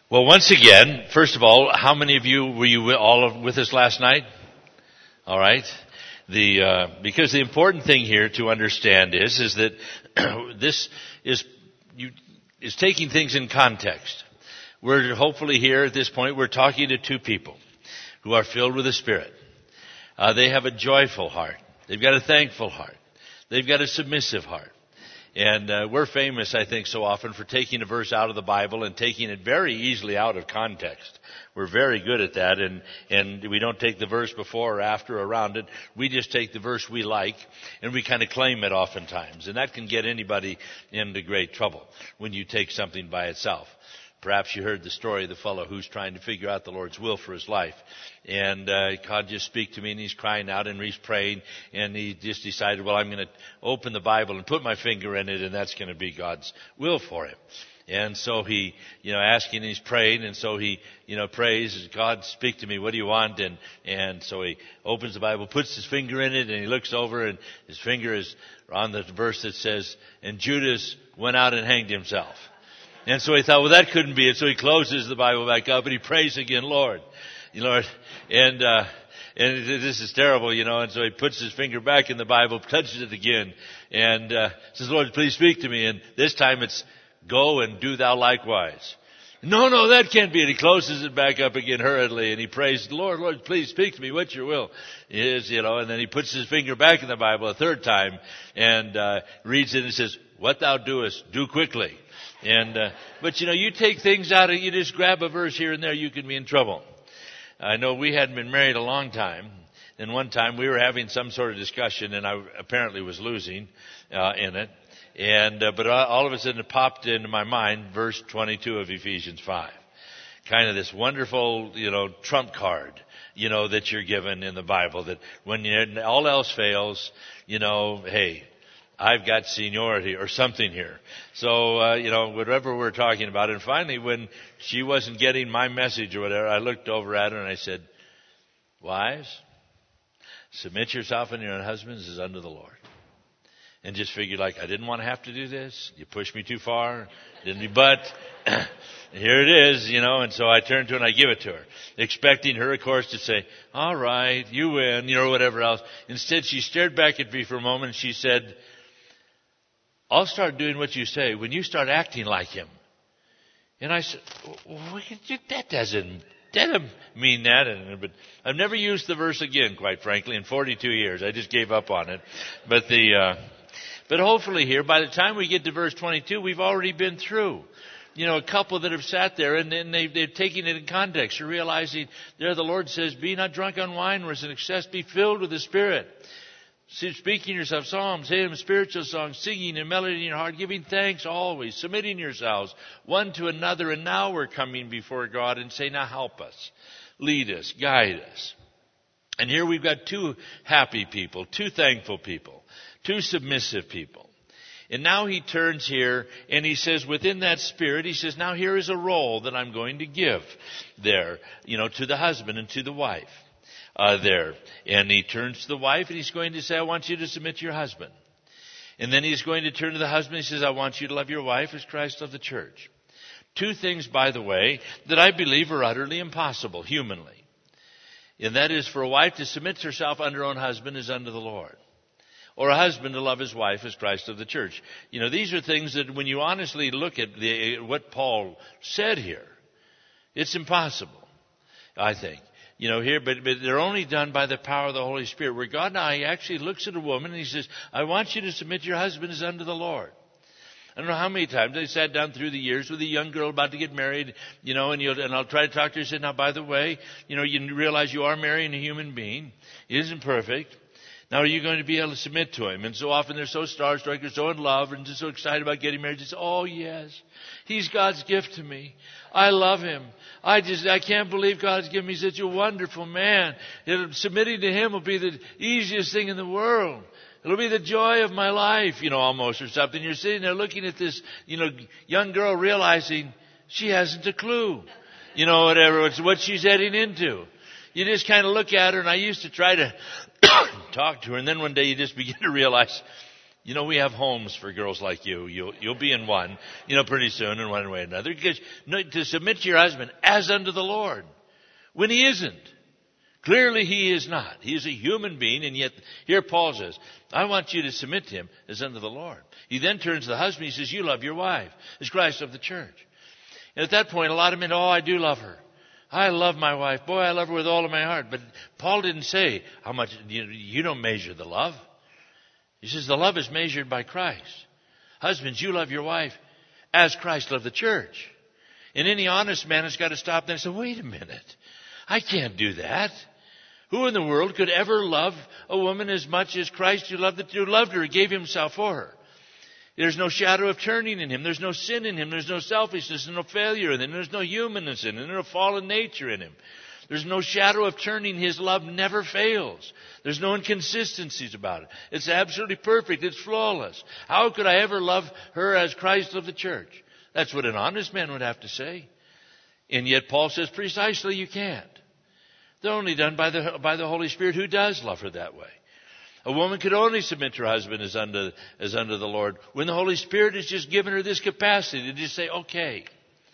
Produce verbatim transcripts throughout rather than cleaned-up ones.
Well, once again, first of all, how many of you were you all with us last night? All right. The uh, because the important thing here to understand is is that this is you is taking things in context. We're hopefully here at this point. We're talking to two people who are filled with the Spirit. Uh, they have a joyful heart. They've got a thankful heart. They've got a submissive heart. And uh, we're famous, I think, so often for taking a verse out of the Bible and taking it very easily out of context. We're very good at that, and, and we don't take the verse before or after or around it. We just take the verse we like, and we kind of claim it oftentimes. And that can get anybody into great trouble when you take something by itself. Perhaps you heard the story of the fellow who's trying to figure out the Lord's will for his life. And uh, God just speak to me, and he's crying out, and he's praying, and he just decided, well, I'm going to open the Bible and put my finger in it, and that's going to be God's will for him. And so he, you know, asking, and he's praying, and so he, you know, prays, God, speak to me, what do you want? And and so he opens the Bible, puts his finger in it, and he looks over, and his finger is on the verse that says, and Judas went out and hanged himself. And so he thought, well, that couldn't be it. So he closes the Bible back up and he prays again, Lord, you know, and, uh, and this is terrible, you know, and so he puts his finger back in the Bible, touches it again, and, uh, says, Lord, please speak to me. And this time it's, go and do thou likewise. No, no, that can't be it. He closes it back up again hurriedly and he prays, Lord, Lord, please speak to me. What's your will? Is, you know, and then he puts his finger back in the Bible a third time and, uh, reads it and says, what thou doest, do quickly. And, uh, but you know, you take things out of, you just grab a verse here and there, you can be in trouble. I know we hadn't been married a long time. And one time we were having some sort of discussion and I apparently was losing, uh, in it. And, uh, but all of a sudden it popped into my mind, verse twenty-two of Ephesians five. Kind of this wonderful, you know, trump card, you know, that you're given in the Bible that when you, all else fails, you know, hey, I've got seniority or something here. So, uh, you know, whatever we're talking about. And finally, when she wasn't getting my message or whatever, I looked over at her and I said, wives, submit yourself unto your husbands as unto the Lord. And just figured like, I didn't want to have to do this. You pushed me too far. Didn't you? But here it is, you know. And so I turned to her and I give it to her, expecting her, of course, to say, all right, you win, you know, whatever else. Instead, she stared back at me for a moment and she said, I'll start doing what you say when you start acting like him. And I said, well, that doesn't, that doesn't mean that. But I've never used the verse again, quite frankly, in forty-two years. I just gave up on it. But the, uh, but hopefully here, by the time we get to verse twenty-two, we've already been through. You know, a couple that have sat there and then they've, they've taken it in context. You're realizing there the Lord says, be not drunk on wine, or in excess, be filled with the Spirit. Speaking yourself psalms, hymns, spiritual songs, singing and melody in your heart, giving thanks always, submitting yourselves one to another. And now we're coming before God and say, now help us, lead us, guide us. And here we've got two happy people, two thankful people, two submissive people. And now he turns here and he says within that spirit, he says, now here is a role that I'm going to give there, you know, to the husband and to the wife. Uh, there. And he turns to the wife and he's going to say, I want you to submit to your husband. And then he's going to turn to the husband and he says, I want you to love your wife as Christ loved the church. Two things, by the way, that I believe are utterly impossible humanly. And that is for a wife to submit herself under her own husband as unto the Lord. Or a husband to love his wife as Christ of the church. You know, these are things that when you honestly look at the, what Paul said here, it's impossible, I think. You know, here, but, but they're only done by the power of the Holy Spirit. Where God now, he actually looks at a woman and he says, I want you to submit your husband as unto the Lord. I don't know how many times I sat down through the years with a young girl about to get married, you know, and, you'll, and I'll try to talk to her and say, now, by the way, you know, you realize you are marrying a human being. He isn't perfect. Now, are you going to be able to submit to him? And so often they're so starstruck, they're so in love, and just so excited about getting married. They say, oh, yes, he's God's gift to me. I love him. I just, I can't believe God's given me such a wonderful man. It'll, submitting to him will be the easiest thing in the world. It'll be the joy of my life, you know, almost, or something. You're sitting there looking at this, you know, young girl realizing she hasn't a clue, you know, whatever, it's what she's heading into. You just kind of look at her, and I used to try to talk to her, and then one day you just begin to realize You know, we have homes for girls like you. You'll, you'll be in one, you know, pretty soon in one way or another. Because no, to submit to your husband as unto the Lord, when he isn't. Clearly he is not. He is a human being, and yet here Paul says, I want you to submit to him as unto the Lord. He then turns to the husband, he says, you love your wife as Christ loved the church. And at that point, a lot of men, oh, I do love her. I love my wife. Boy, I love her with all of my heart. But Paul didn't say how much, you, you don't measure the love. He says the love is measured by Christ. Husbands, you love your wife as Christ loved the church. And any honest man has got to stop there and say, wait a minute. I can't do that. Who in the world could ever love a woman as much as Christ who loved, who loved her, gave himself for her? There's no shadow of turning in him. There's no sin in him. There's no selfishness and no failure in him. There's no humanness in him. There's no fallen nature in him. There's no shadow of turning. His love never fails. There's no inconsistencies about it. It's absolutely perfect. It's flawless. How could I ever love her as Christ loved the church? That's what an honest man would have to say. And yet Paul says precisely you can't. They're only done by the, by the Holy Spirit who does love her that way. A woman could only submit to her husband as unto, as unto the Lord when the Holy Spirit has just given her this capacity to just say, okay,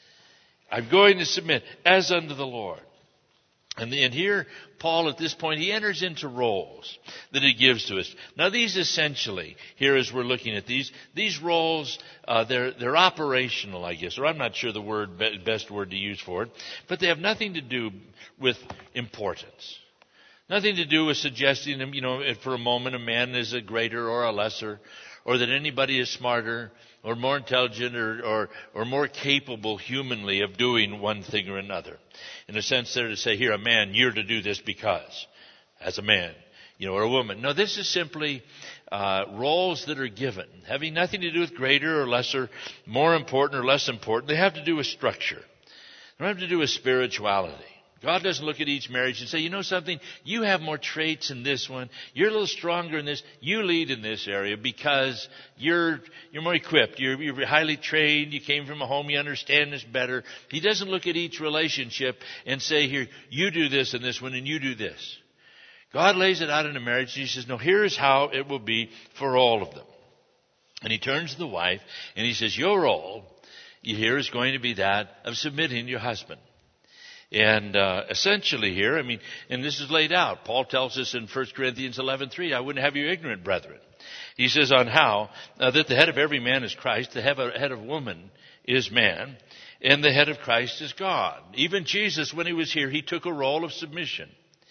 I'm going to submit as unto the Lord. And, and here, Paul, at this point, he enters into roles that he gives to us. Now, these essentially, here as we're looking at these, these roles, uh, they're, they're operational, I guess, or I'm not sure the word, best word to use for it, but they have nothing to do with importance. Nothing to do with suggesting, you know, if for a moment a man is a greater or a lesser, or that anybody is smarter or more intelligent or, or, or more capable humanly of doing one thing or another. In a sense, they're to say, here, a man, you're to do this because, as a man, you know, or a woman. No, this is simply uh, roles that are given, having nothing to do with greater or lesser, more important or less important. They have to do with structure. They don't have to do with spirituality. God doesn't look at each marriage and say, you know something, you have more traits in this one. You're a little stronger in this. You lead in this area because you're you're more equipped. You're, you're highly trained. You came from a home. You understand this better. He doesn't look at each relationship and say, here, you do this in this one and you do this. God lays it out in a marriage and he says, no, here's how it will be for all of them. And he turns to the wife and he says, your role here is going to be that of submitting to your husband. And uh, essentially here, I mean, and this is laid out. Paul tells us in First Corinthians eleven three, I wouldn't have you ignorant, brethren. He says on how uh, that the head of every man is Christ, the head of woman is man, and the head of Christ is God. Even Jesus, when he was here, he took a role of submission.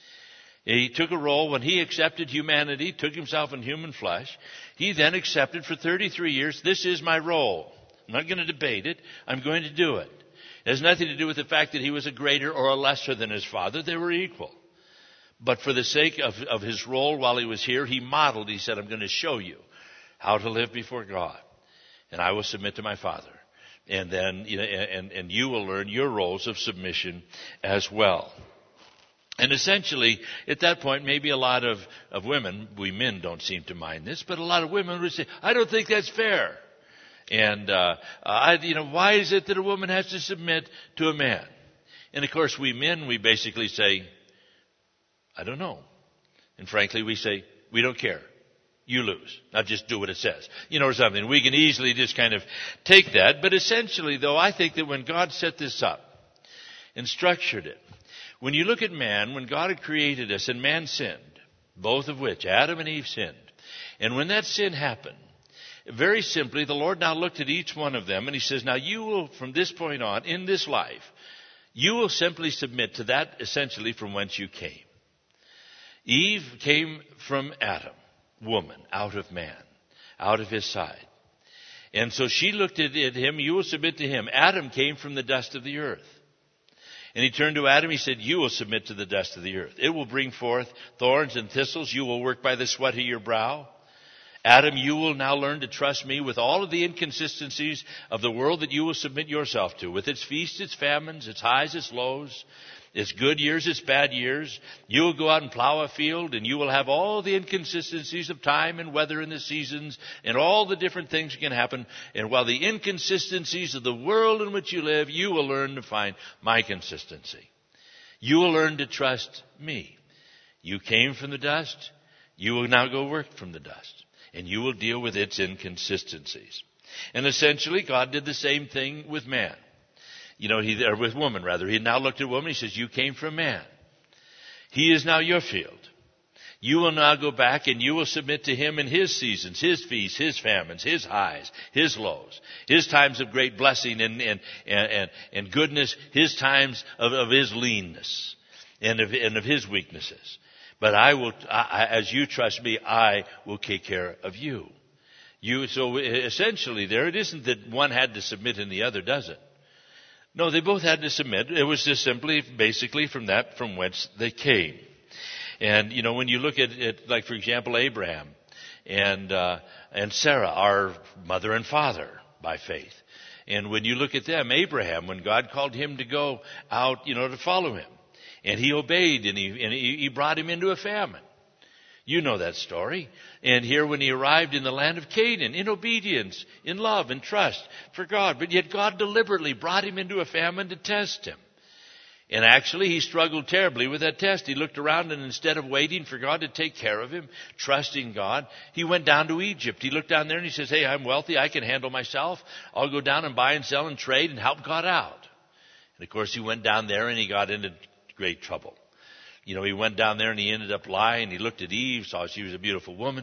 He took a role when he accepted humanity, took himself in human flesh. He then accepted for thirty-three years, this is my role. I'm not going to debate it. I'm going to do it. It has nothing to do with the fact that he was a greater or a lesser than his father. They were equal. But for the sake of, of his role while he was here, he modeled, he said, I'm going to show you how to live before God. And I will submit to my Father. And then, you know, and, and you will learn your roles of submission as well. And essentially, at that point, maybe a lot of, of women, we men don't seem to mind this, but a lot of women would say, I don't think that's fair. And, uh, I, you know, why is it that a woman has to submit to a man? And of course, we men, we basically say, I don't know. And frankly, we say, we don't care. You lose. Now just do what it says. You know, or something. We can easily just kind of take that. But essentially, though, I think that when God set this up and structured it, when you look at man, when God had created us and man sinned, both of which, Adam and Eve sinned, and when that sin happened, very simply, the Lord now looked at each one of them and he says, now you will, from this point on, in this life, you will simply submit to that essentially from whence you came. Eve came from Adam, woman, out of man, out of his side. And so she looked at him, you will submit to him. Adam came from the dust of the earth. And he turned to Adam, he said, you will submit to the dust of the earth. It will bring forth thorns and thistles. You will work by the sweat of your brow. Adam, you will now learn to trust me with all of the inconsistencies of the world that you will submit yourself to, with its feasts, its famines, its highs, its lows, its good years, its bad years. You will go out and plow a field, and you will have all the inconsistencies of time and weather and the seasons, and all the different things that can happen. And while the inconsistencies of the world in which you live, you will learn to find my consistency. You will learn to trust me. You came from the dust. You will now go work from the dust. and you will deal with its inconsistencies. And essentially, God did the same thing with man. You know, he, or with woman rather. He now looked at woman, he says, you came from man. He is now your field. You will now go back and you will submit to him in his seasons, his feasts, his famines, his highs, his lows, his times of great blessing and, and, and, and goodness, his times of, of his leanness and of, and of his weaknesses. But I will, I, as you trust me, I will take care of you. You, so essentially there, it isn't that one had to submit and the other doesn't. No, they both had to submit. It was just simply, basically from that, from whence they came. And, you know, when you look at it, like, for example, Abraham and, uh, and Sarah, our mother and father by faith. And when you look at them, Abraham, when God called him to go out, you know, to follow him, and he obeyed and he, and he, he brought him into a famine. You know that story. And here when he arrived in the land of Canaan, in obedience, in love and trust for God, but yet God deliberately brought him into a famine to test him. And actually, he struggled terribly with that test. He looked around and instead of waiting for God to take care of him, trusting God, he went down to Egypt. He looked down there and he says, hey, I'm wealthy. I can handle myself. I'll go down and buy and sell and trade and help God out. And of course, he went down there and he got into great trouble. You know, he went down there and he ended up lying. He looked at Eve, saw she was a beautiful woman.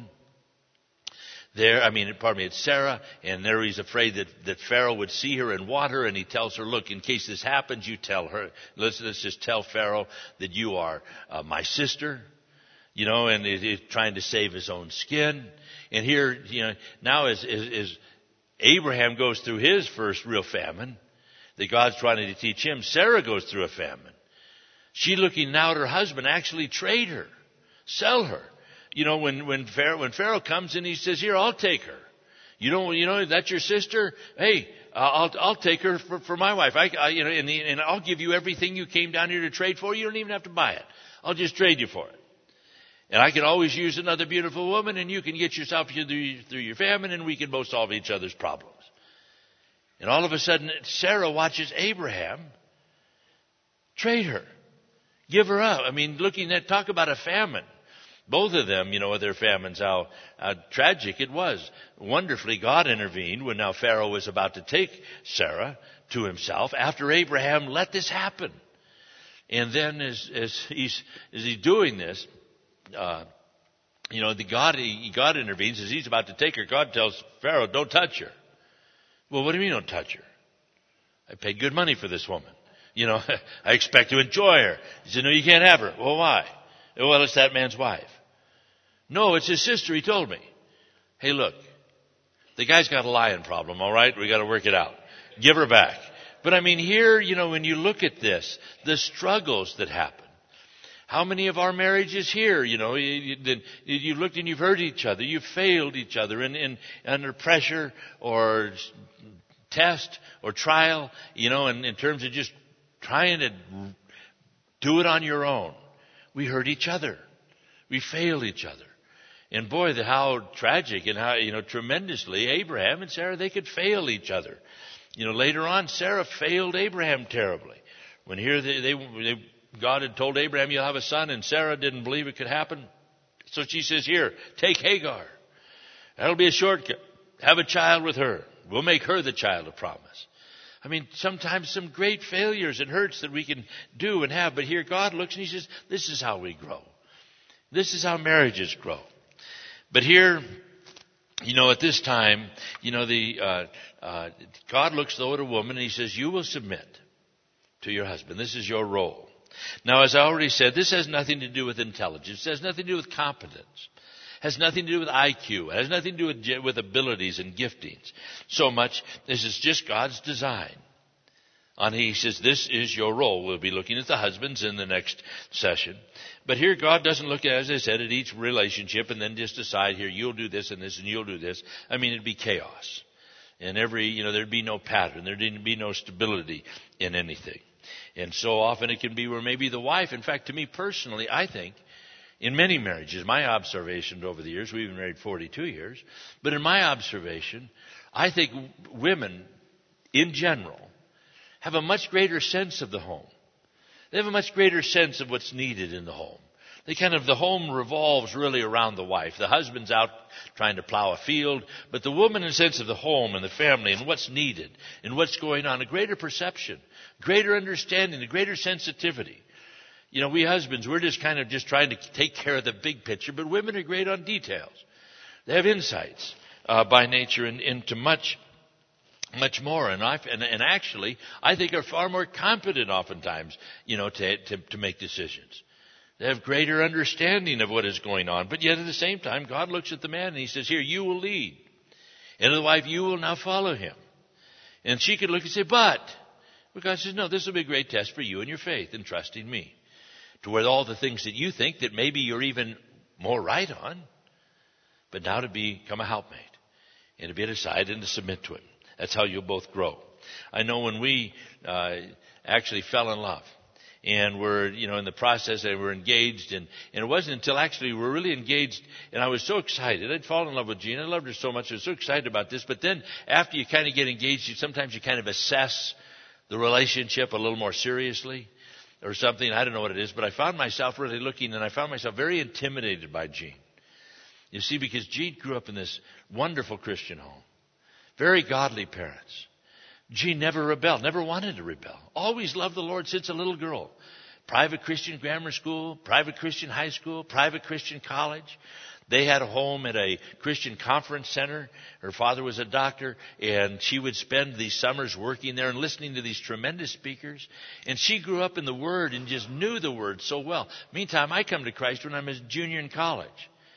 There, I mean, pardon me, it's Sarah, and there he's afraid that, that Pharaoh would see her and want her, and he tells her, look, in case this happens, you tell her, let's, let's just tell Pharaoh that you are uh, my sister, you know, and he's trying to save his own skin. And here, you know, now as, as, as Abraham goes through his first real famine, that God's trying to teach him, Sarah goes through a famine. She looking now at her husband actually trade her, sell her. You know, when, when Pharaoh, when Pharaoh comes and he says, here, I'll take her. You don't, you know, that's your sister? Hey, I'll, I'll take her for, for my wife. I, I you know, and, the, and I'll give you everything you came down here to trade for. You don't even have to buy it. I'll just trade you for it. And I can always use another beautiful woman and you can get yourself through, through your famine and we can both solve each other's problems. And all of a sudden, Sarah watches Abraham trade her, give her up. I mean, looking at, talk about a famine. Both of them, you know, with their famines, how, how tragic it was. Wonderfully, God intervened when now Pharaoh was about to take Sarah to himself after Abraham let this happen. And then as, as, he's, as he's doing this, uh, you know, the God, he, God intervenes as he's about to take her. God tells Pharaoh, don't touch her. Well, what do you mean don't touch her? I paid good money for this woman. You know, I expect to enjoy her. He said, no, you can't have her. Well, why? Well, it's that man's wife. No, it's his sister, he told me. Hey, look, the guy's got a lying problem, all right? We got to work it out. Give her back. But I mean, here, you know, when you look at this, the struggles that happen. How many of our marriages here, you know, you, you, you looked and you've hurt each other, you've failed each other in, in under pressure or test or trial, you know, in, in terms of just trying to do it on your own. We hurt each other. We failed each other. And boy, the, how tragic and how, you know, tremendously Abraham and Sarah, they could fail each other. You know, later on, Sarah failed Abraham terribly. When here they, they, they God had told Abraham, you'll have a son, and Sarah didn't believe it could happen. So she says, here, take Hagar. That'll be a shortcut. Have a child with her. We'll make her the child of promise. I mean, sometimes some great failures and hurts that we can do and have. But here God looks and he says, this is how we grow. This is how marriages grow. But here, you know, at this time, you know, the uh, uh, God looks though at a woman and he says, you will submit to your husband. This is your role. Now, as I already said, this has nothing to do with intelligence. It has nothing to do with competence. It has nothing to do with I Q. It has nothing to do with, with abilities and giftings. So much, this is just God's design. And he says, this is your role. We'll be looking at the husbands in the next session. But here God doesn't look at, as I said, at each relationship and then just decide here, you'll do this and this and you'll do this. I mean, it'd be chaos. And every, you know, there'd be no pattern. There'd be no stability in anything. And so often it can be where maybe the wife, in fact, to me personally, I think, in many marriages, my observation over the years, we've been married forty-two years, but in my observation, I think women, in general, have a much greater sense of the home. They have a much greater sense of what's needed in the home. They kind of, the home revolves really around the wife. The husband's out trying to plow a field, but the woman, in the sense of the home and the family and what's needed and what's going on, a greater perception, greater understanding, a greater sensitivity. You know, we husbands, we're just kind of just trying to take care of the big picture, but women are great on details. They have insights uh, by nature and into much, much more. And, I, and, and actually, I think are far more competent oftentimes, you know, to, to, to make decisions. They have greater understanding of what is going on. But yet at the same time, God looks at the man and he says, here, you will lead. And the wife, you will now follow him. And she could look and say, but. But God says, no, this will be a great test for you and your faith in trusting me. To where all the things that you think that maybe you're even more right on, but now to become a helpmate and to be at his side and to submit to him. That's how you'll both grow. I know when we uh, actually fell in love, and we're, you know, in the process and we're engaged. And, and it wasn't until actually we were really engaged. And I was so excited. I'd fallen in love with Jean. I loved her so much. I was so excited about this. But then after you kind of get engaged, you, sometimes you kind of assess the relationship a little more seriously or something. I don't know what it is. But I found myself really looking, and I found myself very intimidated by Jean. You see, because Jean grew up in this wonderful Christian home. Very godly parents. Jean never rebelled, never wanted to rebel. Always loved the Lord since a little girl. Private Christian grammar school, private Christian high school, private Christian college. They had a home at a Christian conference center. Her father was a doctor, and she would spend these summers working there and listening to these tremendous speakers. And she grew up in the Word and just knew the Word so well. Meantime, I come to Christ when I'm a junior in college.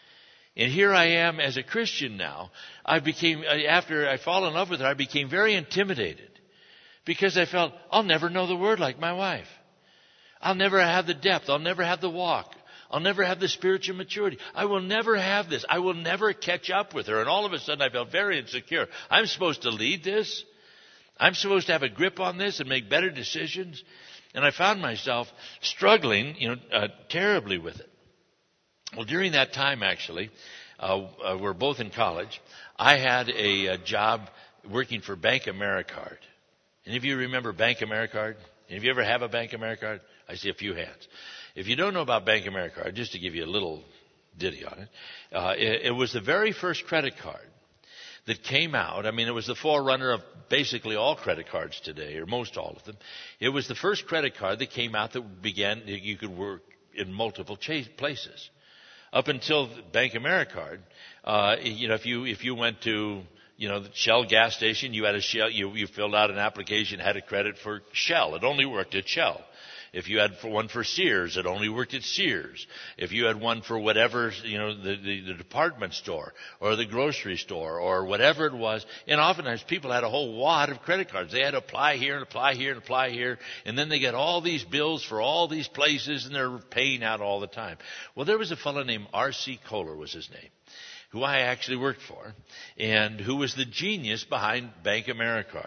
And here I am as a Christian now. I became, after I fall in love with her, I became very intimidated because I felt, I'll never know the Word like my wife. I'll never have the depth. I'll never have the walk. I'll never have the spiritual maturity. I will never have this. I will never catch up with her. And all of a sudden I felt very insecure. I'm supposed to lead this. I'm supposed to have a grip on this and make better decisions. And I found myself struggling, you know, uh, terribly with it. Well, during that time, actually, uh, uh, we're both in college. I had a, a job working for Bank Americard. Any of you remember Bank Americard? Any of you ever have a Bank Americard? I see a few hands. If you don't know about Bank Americard, just to give you a little ditty on it, uh, it, it was the very first credit card that came out. I mean, it was the forerunner of basically all credit cards today, or most all of them. It was the first credit card that came out that began, you could work in multiple ch- places. Up until Bank Americard, uh, you know, if you if you went to, you know, the Shell gas station, you had a Shell, you, you filled out an application, had a credit for Shell. It only worked at Shell. If you had one for Sears, it only worked at Sears. If you had one for whatever, you know, the, the, the department store or the grocery store or whatever it was. And oftentimes people had a whole wad of credit cards. They had to apply here and apply here and apply here. And then they get all these bills for all these places and they're paying out all the time. Well, there was a fellow named R C Kohler was his name, who I actually worked for and who was the genius behind Bank Americard.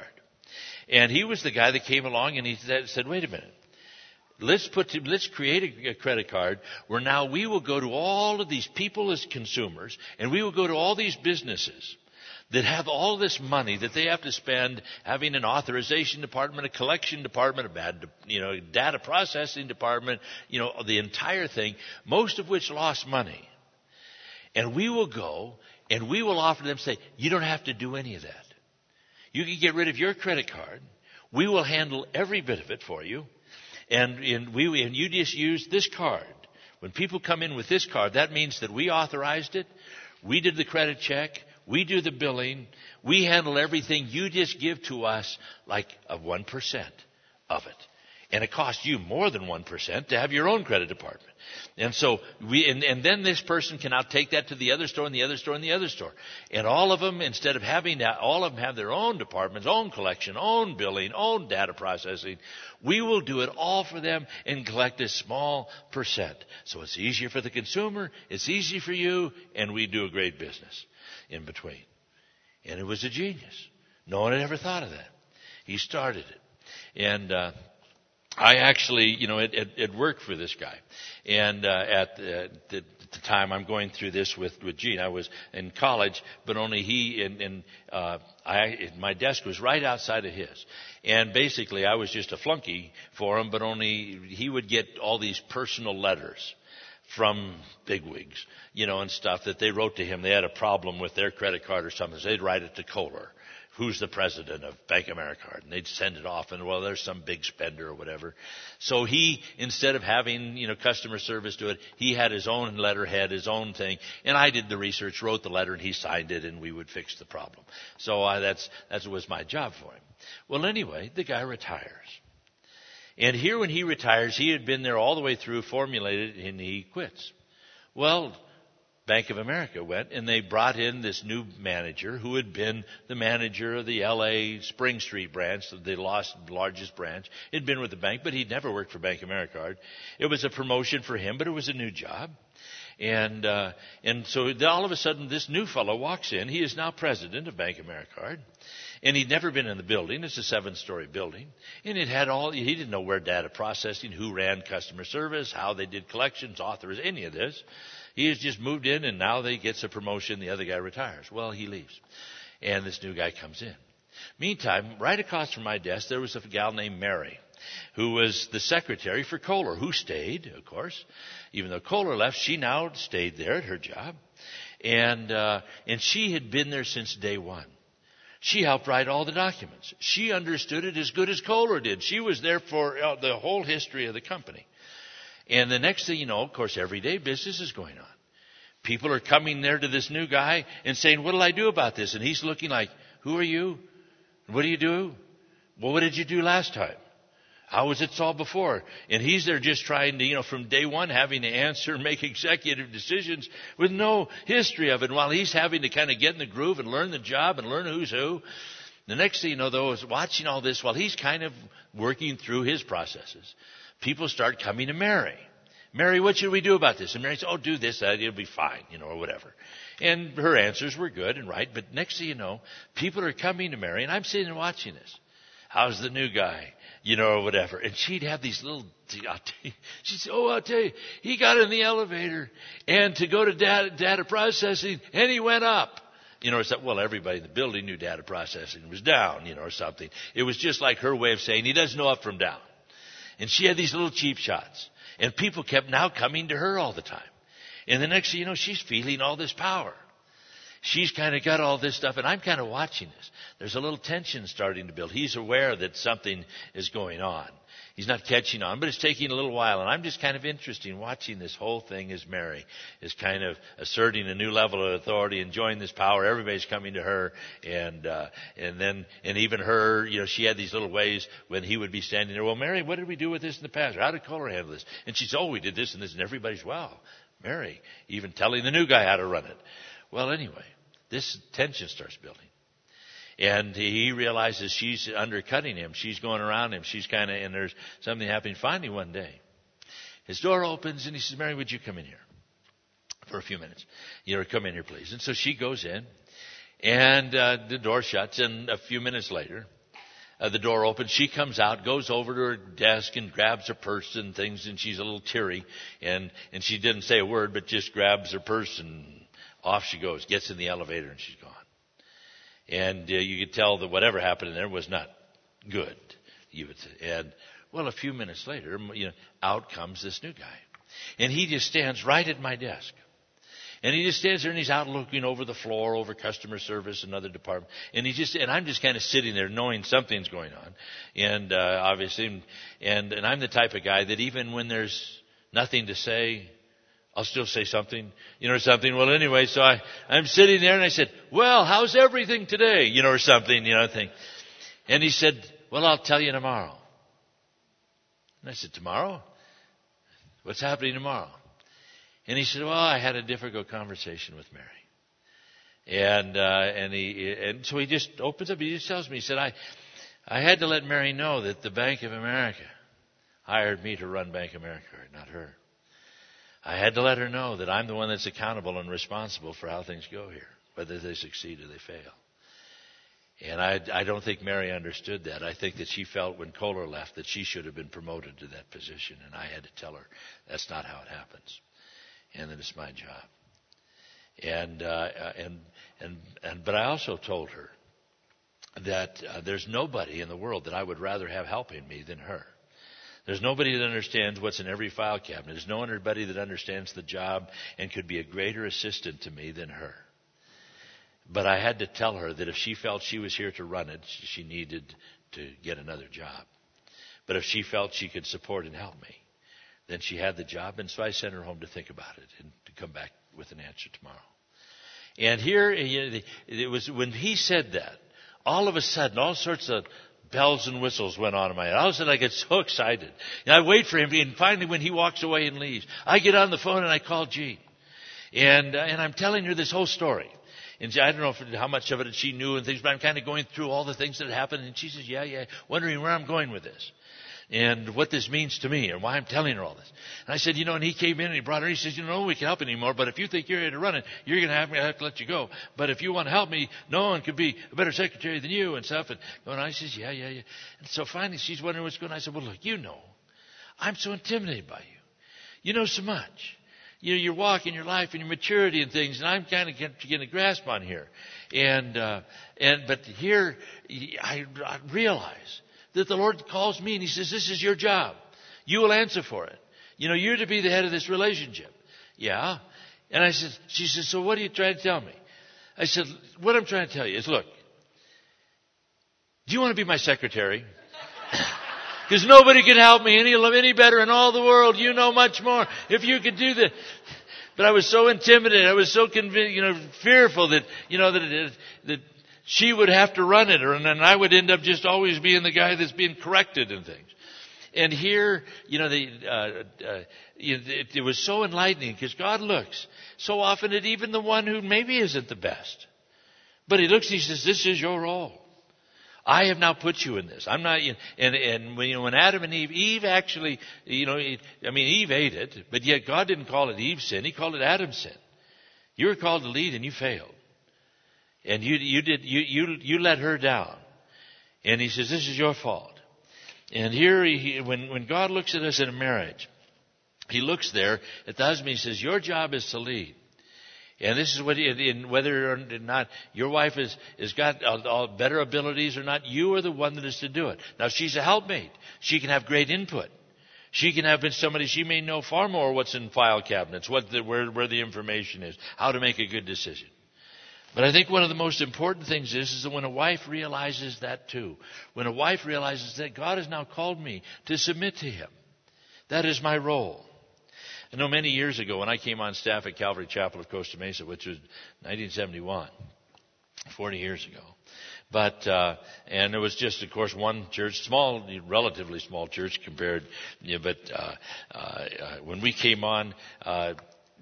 And he was the guy that came along and he said, wait a minute. Let's put, to, let's create a, a credit card where now we will go to all of these people as consumers and we will go to all these businesses that have all this money that they have to spend having an authorization department, a collection department, a bad, you know, data processing department, you know, the entire thing, most of which lost money. And we will go and we will offer them, say, you don't have to do any of that. You can get rid of your credit card. We will handle every bit of it for you. And, and, we, and you just use this card. When people come in with this card, that means that we authorized it. We did the credit check. We do the billing. We handle everything. You just give to us like a one percent of it. And it costs you more than one percent to have your own credit department. And so we, and, and then this person can now take that to the other store and the other store and the other store. And all of them, instead of having that, all of them have their own departments, own collection, own billing, own data processing. We will do it all for them and collect a small percent. So it's easier for the consumer, it's easy for you, and we do a great business in between. And it was a genius. No one had ever thought of that. He started it. And, uh, I actually, you know, it, it, it worked for this guy. And uh, at, the, at the time I'm going through this with, with Gene, I was in college, but only he and, and uh, I, my desk was right outside of his. And basically I was just a flunky for him, but only he would get all these personal letters from bigwigs, you know, and stuff that they wrote to him. They had a problem with their credit card or something. So they'd write it to Kohler, who's the president of Bank of America, and they'd send it off, and well, there's some big spender or whatever. So he, instead of having, you know, customer service do it, he had his own letterhead, his own thing, and I did the research, wrote the letter, and he signed it, and we would fix the problem. So uh, that's that was my job for him. Well, anyway, the guy retires. And here when he retires, he had been there all the way through, formulated, and he quits. Well, Bank of America went, and they brought in this new manager who had been the manager of the L A Spring Street branch, the lost largest branch. He'd been with the bank, but he'd never worked for Bank of America. It was a promotion for him, but it was a new job. And uh, and so all of a sudden, this new fellow walks in. He is now president of Bank of America. And he'd never been in the building. It's a seven-story building. And it had all, he didn't know where data processing, who ran customer service, how they did collections, authors, any of this. He has just moved in, and now they gets a promotion. The other guy retires. Well, he leaves. And this new guy comes in. Meantime, right across from my desk, there was a gal named Mary, who was the secretary for Kohler, who stayed, of course. Even though Kohler left, she now stayed there at her job. And, uh, and she had been there since day one. She helped write all the documents. She understood it as good as Kohler did. She was there for uh, the whole history of the company. And the next thing you know, of course, everyday business is going on. People are coming there to this new guy and saying, what'll I do about this? And he's looking like, who are you? What do you do? Well, what did you do last time? How was it solved before? And he's there just trying to, you know, from day one, having to answer and make executive decisions with no history of it. And while he's having to kind of get in the groove and learn the job and learn who's who, the next thing you know, though, is watching all this while he's kind of working through his processes. People start coming to Mary. Mary, what should we do about this? And Mary says, oh, do this, that, it'll be fine, you know, or whatever. And her answers were good and right. But next thing you know, people are coming to Mary, and I'm sitting and watching this. How's the new guy? You know, or whatever. And she'd have these little, she'd say, oh, I'll tell you, he got in the elevator and to go to data, data processing, and he went up. You know, or something. Well, everybody in the building knew data processing was down, you know, or something. It was just like her way of saying he doesn't know up from down. And she had these little cheap shots. And people kept now coming to her all the time. And the next thing you know, she's feeling all this power. She's kind of got all this stuff, and I'm kind of watching this. There's a little tension starting to build. He's aware that something is going on. He's not catching on, but it's taking a little while. And I'm just kind of interested in watching this whole thing as Mary is kind of asserting a new level of authority, enjoying this power. Everybody's coming to her. And uh, and then, and even her, you know, she had these little ways when he would be standing there. Well, Mary, what did we do with this in the past? Or how did Kohler handle this? And she said, oh, we did this and this. And everybody's, wow, Mary, even telling the new guy how to run it. Well, anyway, this tension starts building. And he realizes she's undercutting him. She's going around him. She's kind of, and there's something happening. Finally, one day, his door opens and he says, Mary, would you come in here for a few minutes? You know, come in here, please. And so she goes in, and uh, the door shuts. And a few minutes later, uh, the door opens. She comes out, goes over to her desk and grabs her purse and things. And she's a little teary. And, and she didn't say a word, but just grabs her purse and off she goes, gets in the elevator, and she's gone. And uh, you could tell that whatever happened in there was not good. You would say. And, well, a few minutes later, you know, out comes this new guy. And he just stands right at my desk. And he just stands there, and he's out looking over the floor, over customer service, another department. And he just, and I'm just kind of sitting there knowing something's going on. And uh, obviously, and, and I'm the type of guy that even when there's nothing to say, I'll still say something, you know, or something. Well, anyway, so I, I'm sitting there and I said, well, how's everything today? You know, or something, you know, thing. And he said, well, I'll tell you tomorrow. And I said, tomorrow? What's happening tomorrow? And he said, well, I had a difficult conversation with Mary. And, uh, and he, and so he just opens up, he just tells me, he said, I, I had to let Mary know that the Bank of America hired me to run Bank of America, not her. I had to let her know that I'm the one that's accountable and responsible for how things go here, whether they succeed or they fail. And I, I don't think Mary understood that. I think that she felt when Kohler left that she should have been promoted to that position, and I had to tell her that's not how it happens, and that it's my job. And uh, and and and but I also told her that uh, there's nobody in the world that I would rather have helping me than her. There's nobody that understands what's in every file cabinet. There's nobody that understands the job and could be a greater assistant to me than her. But I had to tell her that if she felt she was here to run it, she needed to get another job. But if she felt she could support and help me, then she had the job. And so I sent her home to think about it and to come back with an answer tomorrow. And here, it was when he said that, all of a sudden, all sorts of bells and whistles went on in my head. All of a sudden, I get so excited. And I wait for him. And finally, when he walks away and leaves, I get on the phone and I call Jean. And, uh, and I'm telling her this whole story. And I don't know if, how much of it she knew and things, but I'm kind of going through all the things that happened. And she says, yeah, yeah, wondering where I'm going with this. And what this means to me and why I'm telling her all this. And I said, you know, and he came in and he brought her. He says, you know, we can help anymore, but if you think you're here to run it, you're going to have me. I have to let you go. But if you want to help me, no one could be a better secretary than you and stuff. And going on, I says, yeah, yeah, yeah. And so finally she's wondering what's going on. I said, well, look, you know, I'm so intimidated by you. You know so much. You know, your walk and your life and your maturity and things, and I'm kind of getting a grasp on here. And, uh, and, but here I, I realize that the Lord calls me and He says, this is your job. You will answer for it. You know, you're to be the head of this relationship. Yeah. And I said, she said, so what are you trying to tell me? I said, what I'm trying to tell you is, look, do you want to be my secretary? Because nobody can help me any, any better in all the world. You know much more. If you could do that. But I was so intimidated. I was so convinced, you know, fearful that, you know, that, that she would have to run it, or and then I would end up just always being the guy that's being corrected and things. And here, you know, the, uh, uh, it, it was so enlightening because God looks so often at even the one who maybe isn't the best. But He looks and He says, this is your role. I have now put you in this. I'm not, and, and when, you know, when Adam and Eve, Eve actually, you know, I mean, Eve ate it, but yet God didn't call it Eve's sin. He called it Adam's sin. You were called to lead and you failed. And you, you did, you, you, you let her down. And He says, this is your fault. And here, he, when, when God looks at us in a marriage, He looks there at the husband. He says, your job is to lead. And this is what, in whether or not your wife is, is got all, all better abilities or not, you are the one that is to do it. Now, she's a helpmate. She can have great input. She can have been somebody, she may know far more what's in file cabinets, what the, where, where the information is, how to make a good decision. But I think one of the most important things is, is that when a wife realizes that too, when a wife realizes that God has now called me to submit to Him, that is my role. I know many years ago when I came on staff at Calvary Chapel of Costa Mesa, which was nineteen seventy-one, forty years ago. But, uh, and there was just, of course, one church, small, relatively small church compared, you know, but, uh, uh, when we came on, uh,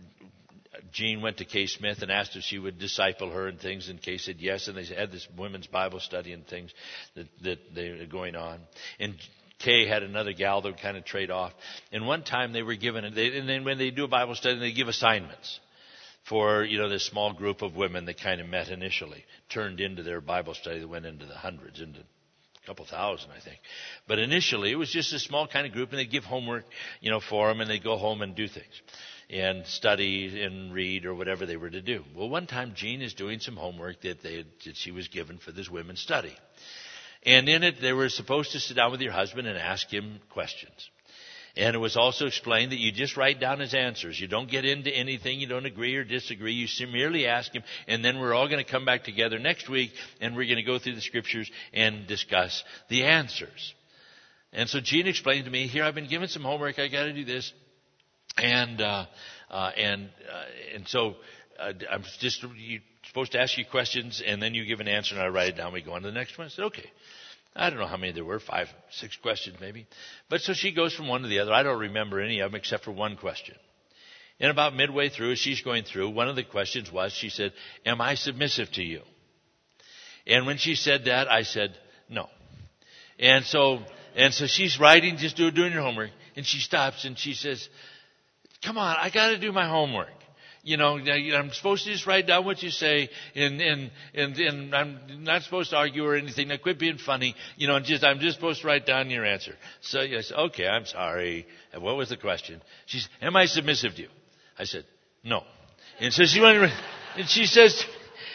Jean went to Kay Smith and asked if she would disciple her and things, and Kay said yes, and they had this women's Bible study and things that, that they were going on. And Kay had another gal that would kind of trade off. And one time they were given, and, they, and then when they do a Bible study, they give assignments for, you know, this small group of women that kind of met initially, turned into their Bible study that went into the hundreds, into a couple thousand, I think. But initially, it was just a small kind of group, and they'd give homework, you know, for them, and they'd go home and do things and study and read or whatever they were to do. Well, one time, Jean is doing some homework that, they, that she was given for this women's study. And in it, they were supposed to sit down with your husband and ask him questions. And it was also explained that you just write down his answers. You don't get into anything. You don't agree or disagree. You merely ask him, and then we're all going to come back together next week, and we're going to go through the Scriptures and discuss the answers. And so Jean explained to me, here, I've been given some homework. I got to do this. And uh, uh, and uh, and so uh, I'm just you're supposed to ask you questions, and then you give an answer, and I write it down. We go on to the next one. I said, okay. I don't know how many there were, five, six questions maybe. But so she goes from one to the other. I don't remember any of them except for one question. And about midway through, as she's going through, one of the questions was, she said, am I submissive to you? And when she said that, I said, no. And so and so she's writing, just do, doing her homework, and she stops and she says, come on, I got to do my homework. You know, I'm supposed to just write down what you say, and and and, and I'm not supposed to argue or anything. Now, quit being funny. You know, and just I'm just supposed to write down your answer. So I said, okay, I'm sorry. And what was the question? She said, am I submissive to you? I said, no. And so she went, and she says,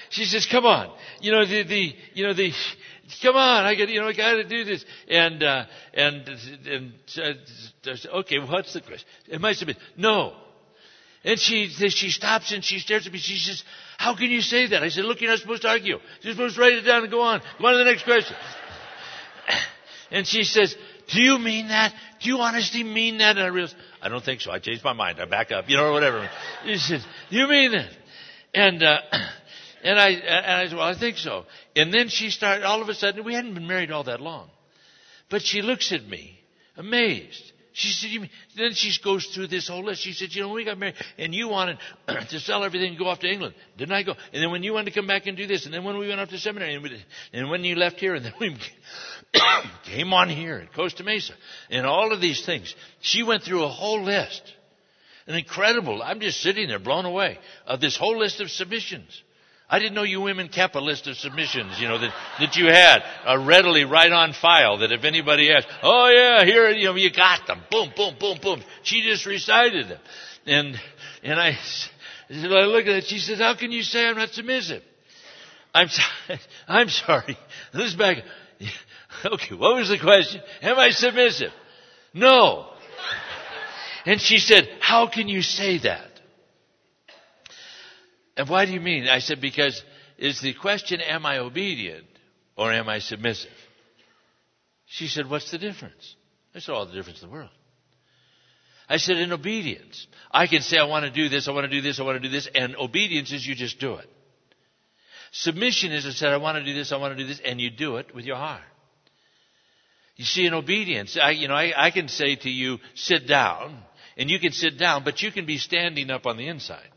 she says, come on. You know, the, the, you know, the, come on, I got, you know, I got to do this. And, uh, and, and, uh, okay, what's the question? Am I submitted? No. And she, she stops and she stares at me. She says, how can you say that? I said, look, you're not supposed to argue. You're supposed to write it down and go on. Go on to the next question. And she says, do you mean that? Do you honestly mean that? And I realized, I don't think so. I changed my mind. I back up, you know, or whatever. She said, do you mean that? And, uh, and I, and I said, well, I think so. And then she started, all of a sudden, we hadn't been married all that long. But she looks at me, amazed. She said, you mean, then she goes through this whole list. She said, you know, when we got married and you wanted to sell everything and go off to England. Didn't I go? And then when you wanted to come back and do this, and then when we went off to seminary, and, we, and when you left here, and then we came on here at Costa Mesa, and all of these things. She went through a whole list. An incredible, I'm just sitting there blown away, of this whole list of submissions. I didn't know you women kept a list of submissions, you know, that, that you had uh, readily right on file, that if anybody asked, oh yeah, here, you know, you got them. Boom, boom, boom, boom. She just recited them. And, and I, I look at it, she says, how can you say I'm not submissive? I'm sorry. I'm sorry. This is back. Okay, what was the question? Am I submissive? No. And she said, how can you say that? And why do you mean? I said, because is the question, am I obedient or am I submissive? She said, what's the difference? I said, all the difference in the world. I said, in obedience, I can say, I want to do this, I want to do this, I want to do this, and obedience is you just do it. Submission is I said, I want to do this, I want to do this, and you do it with your heart. You see, in obedience, I, you know, I, I can say to you, sit down, and you can sit down, but you can be standing up on the inside.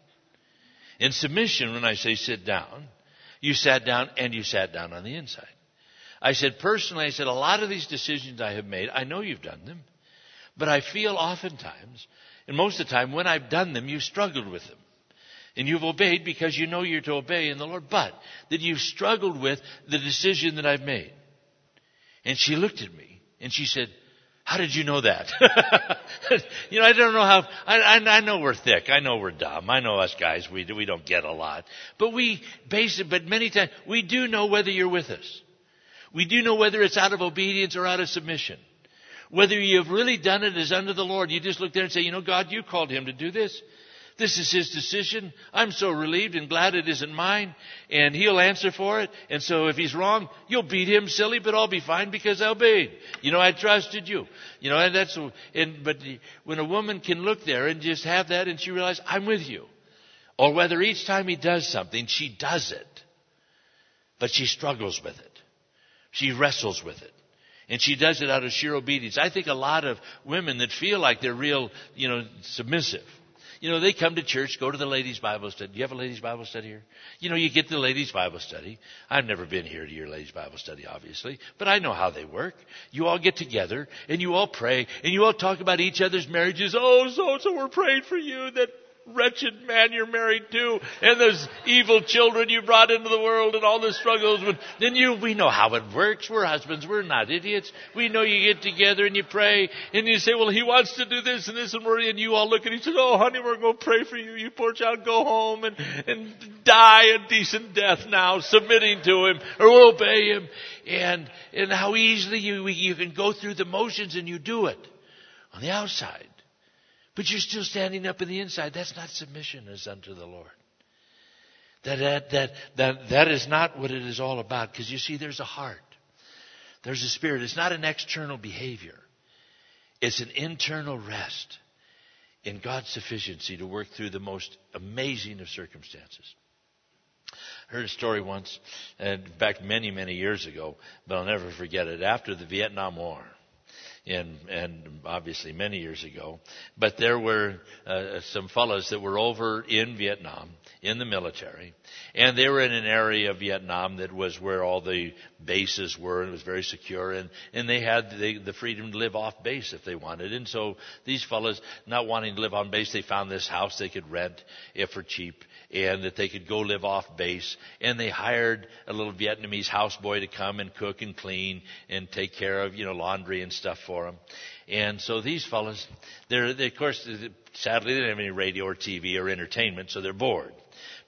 In submission, when I say sit down, you sat down and you sat down on the inside. I said, personally, I said, a lot of these decisions I have made, I know you've done them, but I feel oftentimes, and most of the time, when I've done them, you've struggled with them. And you've obeyed because you know you're to obey in the Lord, but that you've struggled with the decision that I've made. And she looked at me and she said, how did you know that? You know, I don't know how, I, I, I know we're thick. I know we're dumb. I know us guys, we, we don't get a lot. But we base it, but many times, we do know whether you're with us. We do know whether it's out of obedience or out of submission. Whether you've really done it as unto the Lord. You just look there and say, you know, God, you called him to do this. This is his decision. I'm so relieved and glad it isn't mine. And he'll answer for it. And so if he's wrong, you'll beat him silly, but I'll be fine because I obeyed. You know, I trusted you. You know, and that's, and, but when a woman can look there and just have that and she realizes, I'm with you. Or whether each time he does something, she does it. But she struggles with it. She wrestles with it. And she does it out of sheer obedience. I think a lot of women that feel like they're real, you know, submissive. You know, they come to church, go to the ladies' Bible study. Do you have a ladies' Bible study here? You know, you get the ladies' Bible study. I've never been here to your ladies' Bible study, obviously, but I know how they work. You all get together, and you all pray, and you all talk about each other's marriages. Oh, so-and-so, we're praying for you, that wretched man you're married to, and those evil children you brought into the world, and all the struggles. Then you, we know how it works. We're husbands. We're not idiots. We know you get together and you pray, and you say, well, he wants to do this and this, and we're, and you all look at each other. Oh, honey, we're going to pray for you. You poor child, go home and, and die a decent death now, submitting to him, or we'll obey him. And, and how easily you, you can go through the motions and you do it on the outside. But you're still standing up in the inside. That's not submission as unto the Lord. That, that, that, that, that is not what it is all about. Because you see, there's a heart. There's a spirit. It's not an external behavior. It's an internal rest in God's sufficiency to work through the most amazing of circumstances. I heard a story once, in fact, many, many years ago, but I'll never forget it, after the Vietnam War. And, and obviously many years ago. But there were uh, some fellows that were over in Vietnam, in the military. And they were in an area of Vietnam that was where all the bases were. And it was very secure. And, and they had the, the freedom to live off base if they wanted. And so these fellows, not wanting to live on base, they found this house they could rent if for cheap. And that they could go live off base. And they hired a little Vietnamese houseboy to come and cook and clean and take care of, you know, laundry and stuff for them. And so these fellows, they're, they, of course, sadly, they don't have any radio or T V or entertainment, so they're bored.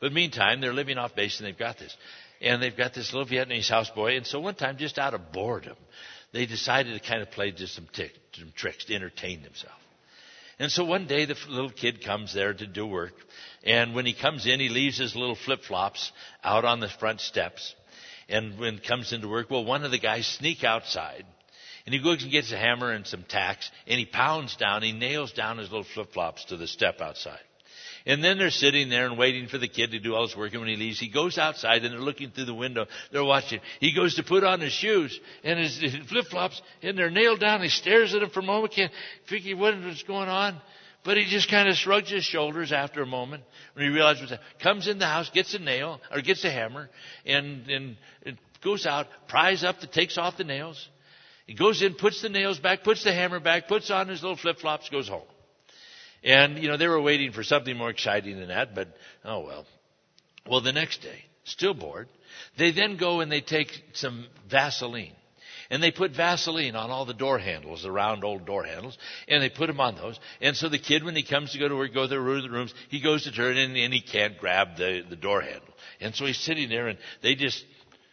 But meantime, they're living off base and they've got this. And they've got this little Vietnamese houseboy. And so one time, just out of boredom, they decided to kind of play just some, tick, some tricks to entertain themselves. And so one day, the little kid comes there to do work. And when he comes in, he leaves his little flip-flops out on the front steps. And when he comes into work, well, one of the guys sneak outside. And he goes and gets a hammer and some tacks. And he pounds down, he nails down his little flip-flops to the step outside. And then they're sitting there and waiting for the kid to do all his work. And when he leaves, he goes outside and they're looking through the window. They're watching. He goes to put on his shoes and his, his flip-flops, and they're nailed down. He stares at them for a moment, can't figure what's going on. But he just kind of shrugs his shoulders after a moment when he realizes what's happening. Comes in the house, gets a nail, or gets a hammer, and, and, and goes out, pries up, the, takes off the nails. He goes in, puts the nails back, puts the hammer back, puts on his little flip-flops, goes home. And, you know, they were waiting for something more exciting than that, but, oh well. Well, the next day, still bored, they then go and they take some Vaseline. And they put Vaseline on all the door handles, the round old door handles, and they put them on those. And so the kid, when he comes to go to work, go to the rooms, he goes to turn in and he can't grab the, the door handle. And so he's sitting there and they just...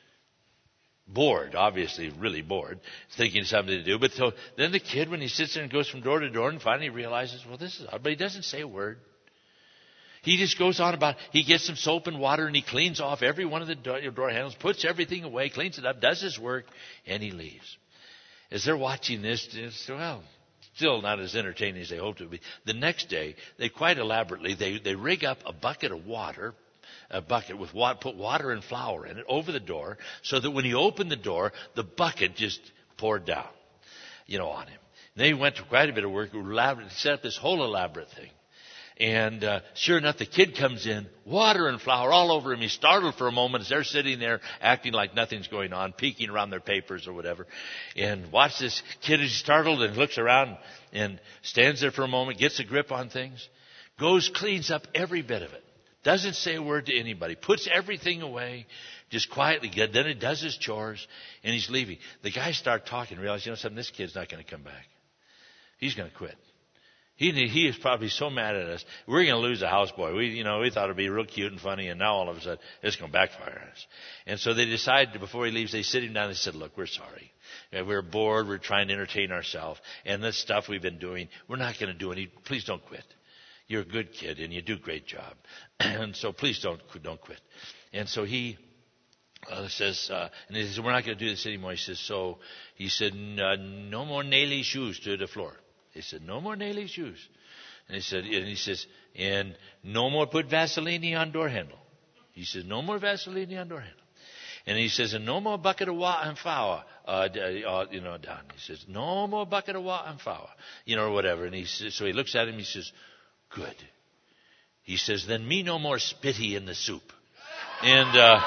bored, obviously really bored, thinking of something to do. But so then the kid, when he sits there and goes from door to door and finally realizes, well, this is odd, but he doesn't say a word. He just goes on about, he gets some soap and water and he cleans off every one of the door, door handles, puts everything away, cleans it up, does his work, and he leaves. As they're watching this, it's, well, still not as entertaining as they hoped it would be. The next day, they quite elaborately, they, they rig up a bucket of water, a bucket with water, put water and flour in it over the door so that when he opened the door, the bucket just poured down, you know, on him. And they went to quite a bit of work, elaborate, set up this whole elaborate thing. And uh, sure enough, the kid comes in, water and flour all over him. He's startled for a moment as they're sitting there acting like nothing's going on, peeking around their papers or whatever. And watch this kid is startled and looks around and stands there for a moment, gets a grip on things, goes, cleans up every bit of it. Doesn't say a word to anybody. Puts everything away. Just quietly. Then he does his chores. And he's leaving. The guys start talking. Realize, you know something? This kid's not going to come back. He's going to quit. He he is probably so mad at us. We're going to lose a houseboy. We you know we thought it'd be real cute and funny, and now all of a sudden it's going to backfire on us. And so they decided before he leaves, they sit him down and they said, "Look, we're sorry. We're bored. We're trying to entertain ourselves, and this stuff we've been doing, we're not going to do any. Please don't quit. You're a good kid and you do a great job, and so please don't don't quit." And so he uh, says, uh, and he says, "We're not going to do this anymore." He says, "So," he said, "No more naily shoes to the floor." He said, "No more naily shoes." And he said, and he says, "And no more put Vaseline on door handle." He says, "No more Vaseline on door handle." And he says, "And no more bucket of water and flour, uh, uh, you know, down." He says, "No more bucket of water and flour, you know, or whatever." And he says, so he looks at him. He says, "Good." He says, "Then me no more spitty in the soup." And, uh,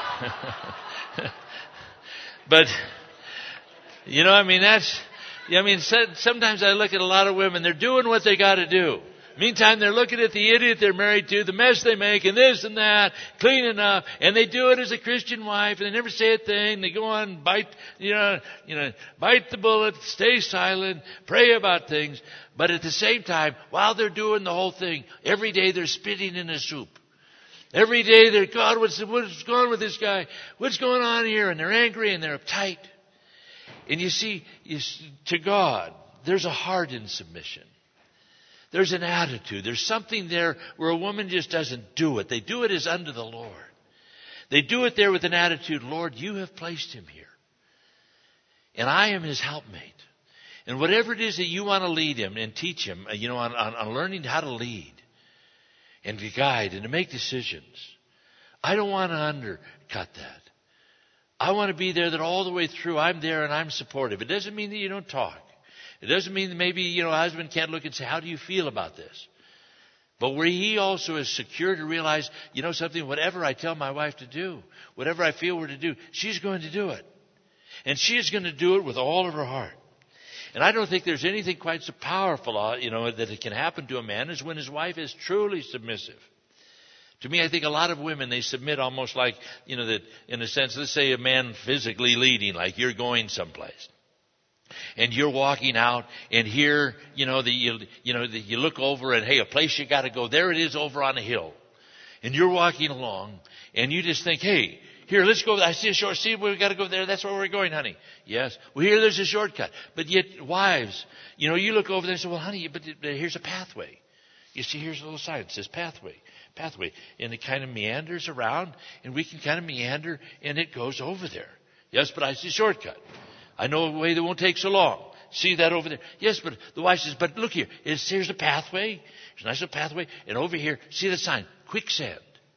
but, you know, I mean, that's, I mean, sometimes I look at a lot of women, they're doing what they got to do. Meantime, they're looking at the idiot they're married to, the mess they make, and this and that, cleaning up, and they do it as a Christian wife, and they never say a thing. They go on and bite, you know, you know, bite the bullet, stay silent, pray about things. But at the same time, while they're doing the whole thing, every day they're spitting in a soup. Every day they're, God, what's, what's going on with this guy? What's going on here? And they're angry and they're uptight. And you see, you see, to God, there's a heart in submission. There's an attitude. There's something there where a woman just doesn't do it. They do it as unto the Lord. They do it there with an attitude, "Lord, you have placed him here. And I am his helpmate. And whatever it is that you want to lead him and teach him, you know, on, on, on learning how to lead and to guide and to make decisions, I don't want to undercut that. I want to be there that all the way through I'm there and I'm supportive." It doesn't mean that you don't talk. It doesn't mean that maybe, you know, a husband can't look and say, "How do you feel about this?" But where he also is secure to realize, you know something, whatever I tell my wife to do, whatever I feel we're to do, she's going to do it. And she is going to do it with all of her heart. And I don't think there's anything quite so powerful, you know, that it can happen to a man as when his wife is truly submissive. To me, I think a lot of women, they submit almost like, you know, that in a sense, let's say a man physically leading, like you're going someplace. And you're walking out, and here, you know, the, you, you know, the, you look over, and hey, a place you got to go. There it is over on a hill. and you're walking along, and you just think, hey, here, let's go. I see a short. See, we've got to go there. That's where we're going, honey. Yes. Well, here, there's a shortcut. But yet, wives, you know, you look over there and say, well, honey, but here's a pathway. You see, here's a little sign. It says pathway, pathway. And it kind of meanders around, and we can kind of meander, and it goes over there. Yes, but I see a shortcut. I know a way that won't take so long. See that over there? Yes, but the wife says, but look here. It's, here's a pathway. There's a nice little pathway. And over here, see the sign. Quicksand.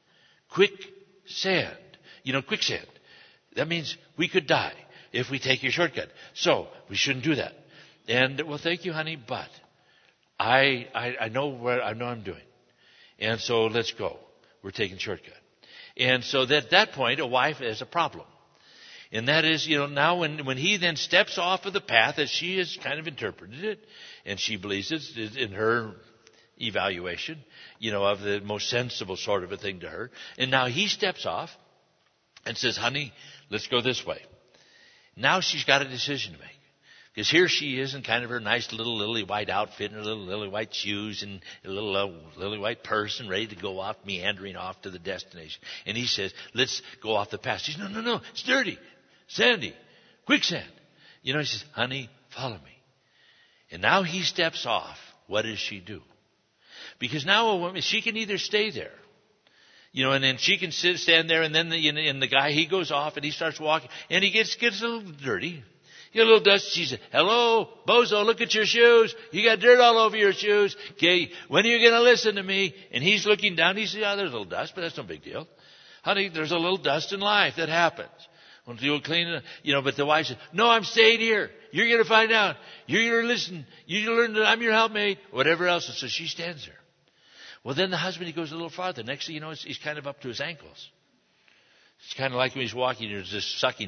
Quicksand. You know, quicksand. That means we could die if we take your shortcut. So, we shouldn't do that. And, well, thank you, honey, but I, I, I know what I know I'm doing. And so, let's go. We're taking shortcut. And so, at that point, a wife has a problem. And that is, you know, now when, when he then steps off of the path, as she has kind of interpreted it, and she believes it's in her evaluation, you know, of the most sensible sort of a thing to her. And now he steps off and says, honey, let's go this way. Now she's got a decision to make. Because here she is in kind of her nice little lily white outfit and her little lily white shoes and a little uh, lily white purse and ready to go off, meandering off to the destination. And he says, let's go off the path. She says, no, no, no, it's dirty, sandy, quicksand. You know, he says, honey, follow me. And now he steps off. What does she do? Because now a woman, she can either stay there, you know, and then she can sit, stand there, and then the, and the guy, he goes off and he starts walking, and he gets gets a little dirty. He gets a little dust. She says, hello, bozo, look at your shoes. You got dirt all over your shoes. Okay, when are you going to listen to me? And he's looking down. He says, oh, there's a little dust, but that's no big deal. Honey, there's a little dust in life that happens. Well, you'll clean it, you know, but the wife says, no, I'm staying here. You're going to find out. You're going to listen. You're going to learn that I'm your helpmate. Whatever else. And so she stands there. Well, then the husband, he goes a little farther. Next thing you know, he's kind of up to his ankles. It's kind of like when he's walking, there's this sucking.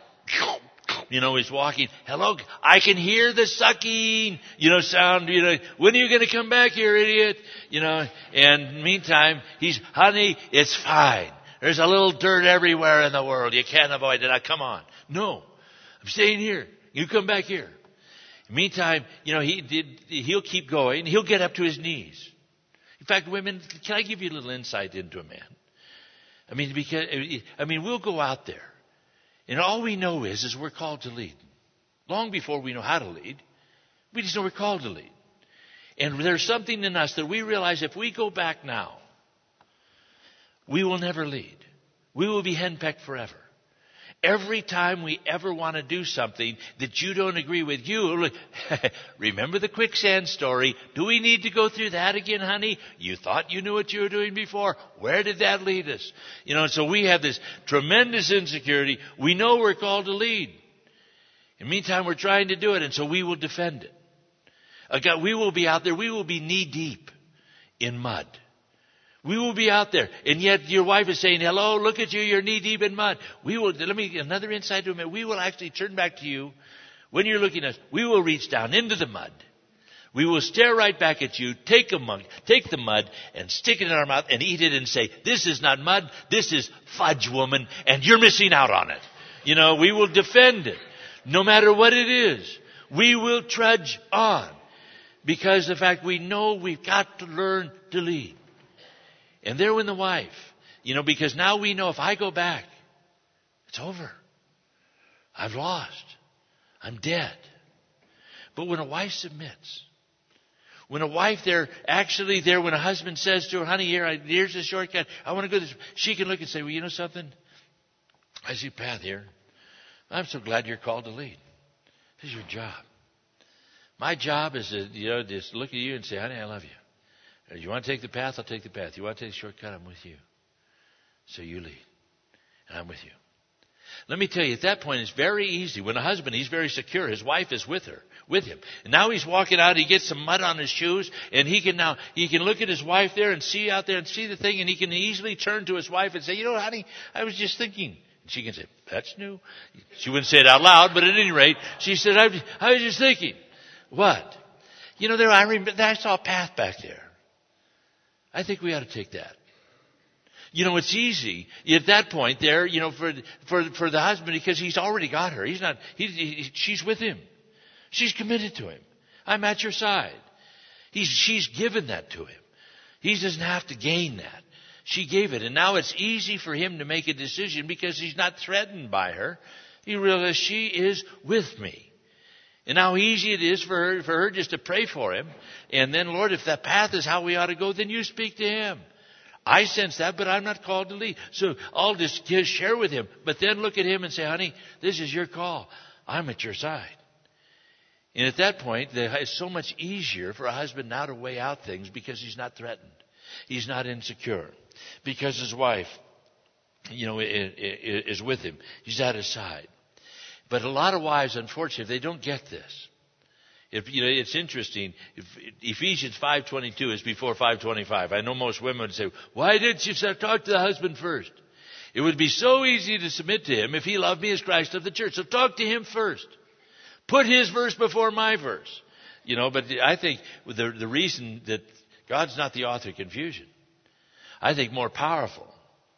You know, he's walking. Hello, I can hear the sucking, you know, sound. You know, when are you going to come back here, idiot? You know, and meantime, he's, honey, it's fine. There's a little dirt everywhere in the world. You can't avoid it. Now, come on. No, I'm staying here. You come back here. Meantime, you know, he did, he'll keep going. He'll get up to his knees. In fact, women, can I give you a little insight into a man? I mean, because, I mean, we'll go out there, and all we know is, is we're called to lead. Long before we know how to lead, we just know we're called to lead. And there's something in us that we realize if we go back now, we will never lead. We will be henpecked forever. Every time we ever want to do something that you don't agree with, you remember the quicksand story. Do we need to go through that again, honey? You thought you knew what you were doing before. Where did that lead us? You know, so we have this tremendous insecurity. We know we're called to lead. In the meantime, we're trying to do it, and so we will defend it. Again, we will be out there. We will be knee deep in mud. We will be out there. And yet your wife is saying, hello, look at you, you're knee deep in mud. We will, let me, another insight to him. We will actually turn back to you. When you're looking at us, we will reach down into the mud. We will stare right back at you, take a mug, take the mud and stick it in our mouth and eat it and say, this is not mud, this is fudge, woman, and you're missing out on it. You know, we will defend it. No matter what it is, we will trudge on. Because the fact we know we've got to learn to lead. And there went the wife. You know, because now we know if I go back, it's over. I've lost. I'm dead. But when a wife submits, when a wife there, actually there, when a husband says to her, honey, here, I, here's the shortcut. I want to go this. She can look and say, well, you know something? I see a path here. I'm so glad you're called to lead. This is your job. My job is to, you know, just look at you and say, honey, I love you. If you want to take the path, I'll take the path. You want to take the shortcut, I'm with you. So you lead. And I'm with you. Let me tell you, at that point, it's very easy. When a husband, he's very secure. His wife is with her, with him. And now he's walking out. He gets some mud on his shoes. And he can now, he can look at his wife there and see out there and see the thing. And he can easily turn to his wife and say, you know, honey, I was just thinking. And she can say, that's new. She wouldn't say it out loud, but at any rate, she said, I, I was just thinking. What? You know, there, I, remember, I saw a path back there. I think we ought to take that. You know, it's easy at that point there, you know, for for for the husband because he's already got her. He's not. He, he, she's with him. She's committed to him. I'm at your side. He's she's given that to him. He doesn't have to gain that. She gave it. And now it's easy for him to make a decision because he's not threatened by her. He realizes she is with me. And how easy it is for her, for her just to pray for him. And then, Lord, if that path is how we ought to go, then you speak to him. I sense that, but I'm not called to lead. So I'll just share with him. But then look at him and say, honey, this is your call. I'm at your side. And at that point, it's so much easier for a husband now to weigh out things because he's not threatened. He's not insecure. Because his wife, you know, is with him. He's at his side. But a lot of wives, unfortunately, they don't get this. If, you know, it's interesting. If, Ephesians five twenty-two is before five twenty-five. I know most women would say, why didn't you talk to the husband first? It would be so easy to submit to him if he loved me as Christ of the church. So talk to him first. Put his verse before my verse. You know, but I think the, the reason that God's not the author of confusion, I think more powerful